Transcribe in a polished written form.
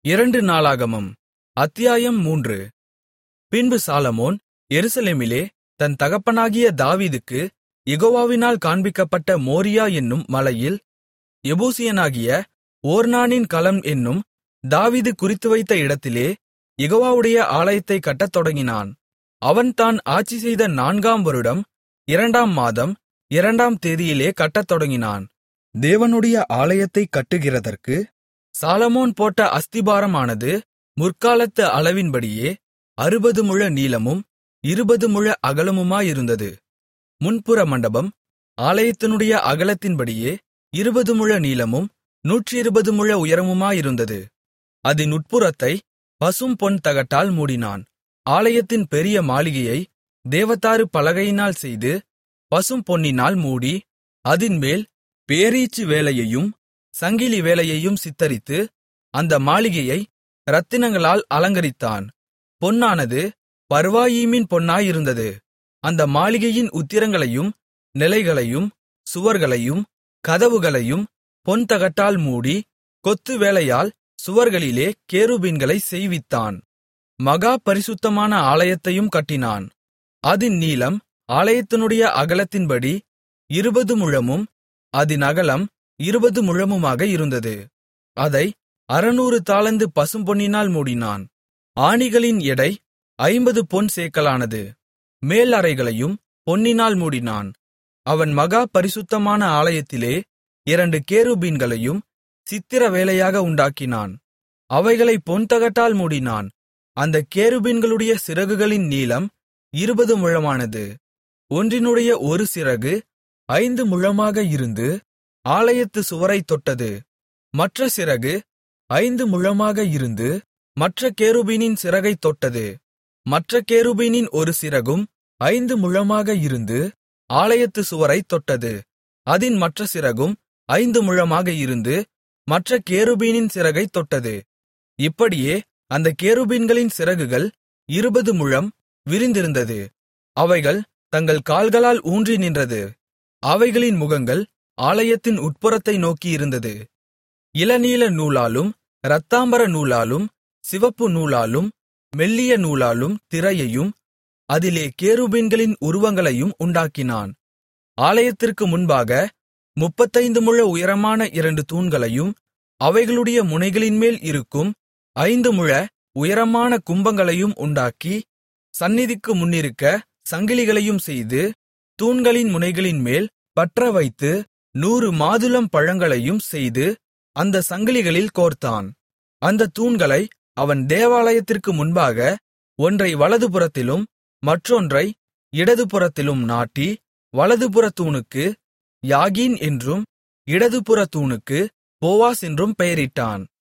அத்தியாயம் 3. பின்பு சாலொமோன் எருசலேமிலே தன் தகப்பனாகிய தாவீதுக்குக் யெகோவாவினால் காண்பிக்கப்பட்ட மோரியா என்னும் மலையில் எபூசியனாகிய ஒர்னானின் களம் என்னும் தாவீது குறித்துவைத்த இடத்திலே யெகோவாவுடைய ஆலயத்தைக் கட்டத் தொடங்கினான். அவன் தான் ஆட்சிசெய்த 4ஆம் வருடம் 2ஆம் மாதம் 2ஆம் தேதியிலே கட்டத் தொடங்கினான். தேவனுடைய ஆலயத்தைக் கட்டுகிறதற்கு சாலொமோன் போட்ட அஸ்திபாரமானது முற்காலத்து அளவின்படியே 60 முழ நீளமும் 20 முழ அகலமுமாயிருந்தது. முன்புற மண்டபம் ஆலயத்தினுடைய அகலத்தின்படியே 20 முழ நீளமும் 120 முழ உயரமுமாயிருந்தது. அதின் உட்புறத்தைப் பசும்பொன் தகட்டால் மூடினான். ஆலயத்தின் பெரிய மாளிகையை தேவதாரு பலகையினால் செய்து பசும்பொன்னினால் மூடி, அதின்மேல் பேரீச்சு வேலையையும் சங்கிலி வேலையையும் சித்தரித்து அந்த மாளிகையை இரத்தினங்களால் அலங்கரித்தான். பொன்னானது பர்வாயீமின் பொன்னாயிருந்தது. அந்த மாளிகையின் உத்திரங்களையும் நிலைகளையும் சுவர்களையும் கதவுகளையும் பொன்தகட்டால் மூடி, கொத்து வேலையால் சுவர்களிலே கேருபீன்களைச் செய்வித்தான். மகா பரிசுத்தமான ஆலயத்தையும் கட்டினான். அதின் நீளம் ஆலயத்தினுடைய அகலத்தின்படி 20 முழமும் அதின் அகலம் 20 முழமுமாக இருந்தது. அதை 600 தாலந்து பசும்பொன்னினால் மூடினான். ஆணிகளின் எடை 50 பொன் சேக்கலானது. மேல் அறைகளையும் பொன்னினால் மூடினான். அவன் மகா பரிசுத்தமான ஆலயத்திலே 2 கேருபீன்களையும் சித்திர வேலையாக உண்டாக்கினான். அவைகளைப் பொன்தகட்டால் மூடினான். அந்தக் கேருபீன்களுடைய சிறகுகளின் நீளம் 20 முழமானது. ஒன்றினுடைய ஒரு சிறகு 5 முழமாக இருந்து ஆலயத்துச் சுவரைத் தொட்டது. மற்ற சிறகு 5 முழமாக இருந்து மற்ற கேருபீனின் சிறகைத் தொட்டது. மற்ற கேருபீனின் ஒரு சிறகும் 5 முழமாக இருந்து ஆலயத்துச் சுவரைத் தொட்டது. அதின் மற்ற சிறகும் 5 முழமாக இருந்து மற்ற கேருபீனின் சிறகைத் தொட்டது. இப்படியே அந்தக் கேருபீன்களின் சிறகுகள் 20 முழம் விரிந்திருந்தது. அவைகள் தங்கள் கால்களால் ஊன்றி நின்றது. அவைகளின் முகங்கள் ஆலயத்தின் உட்புறத்தை நோக்கியிருந்தது. இளநீல நூலாலும் இரத்தாம்பர நூலாலும் சிவப்பு நூலாலும் மெல்லிய நூலாலும் திரையையும் அதிலே கேருபீன்களின் உருவங்களையும் உண்டாக்கினான். ஆலயத்திற்கு முன்பாக 35 முழ உயரமான 2 தூண்களையும் அவைகளுடைய முனைகளின்மேல் இருக்கும் 5 முழ உயரமான கும்பங்களையும் உண்டாக்கி, சந்நிதிக்கு முன்னிருக்க சங்கிலிகளையும் செய்து, தூண்களின் முனைகளின்மேல் பற்றவைத்து 100 மாதுளம் பழங்களையும் செய்து அந்தச் சங்கிலிகளில் கோர்த்தான். அந்தத் தூண்களை அவன் தேவாலயத்திற்கு முன்பாக ஒன்றை வலதுபுறத்திலும் மற்றொன்றை இடதுபுறத்திலும் நாட்டி, வலதுபுறத் தூணுக்கு யாகீன் என்றும் இடதுபுறத் தூணுக்கு போவாஸ் என்றும் பெயரிட்டான்.